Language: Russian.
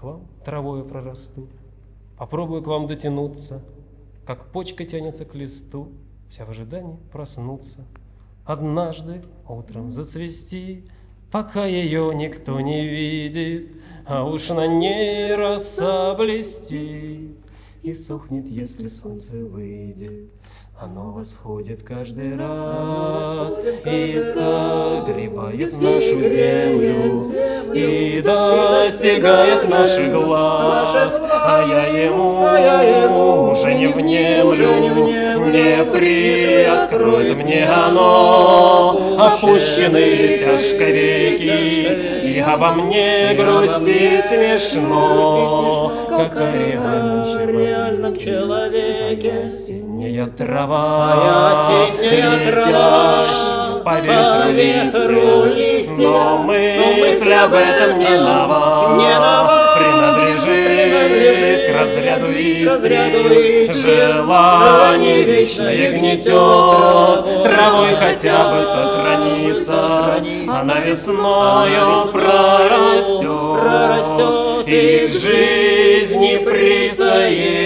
вам травою прорасту. Попробую к вам дотянуться, как почка тянется к листу, вся в ожидании проснуться. Однажды утром зацвести, пока ее никто не видит, а уж на ней роса блестит и сохнет, если солнце выйдет. Оно восходит каждый раз и согревает нашу землю и достигает наших глаз. А я ему уже не внемлю, не приоткроет мне оно опущенные тяжко веки, и обо мне грустить смешно, как о реальном человеке. Осенняя трава, летящая по ветру листья, но мысль об этом не нова, принадлежит к разряду истин. Желание вечное гнетет, травой хотя бы сохранится, она весною прорастет и к жизни присоединится.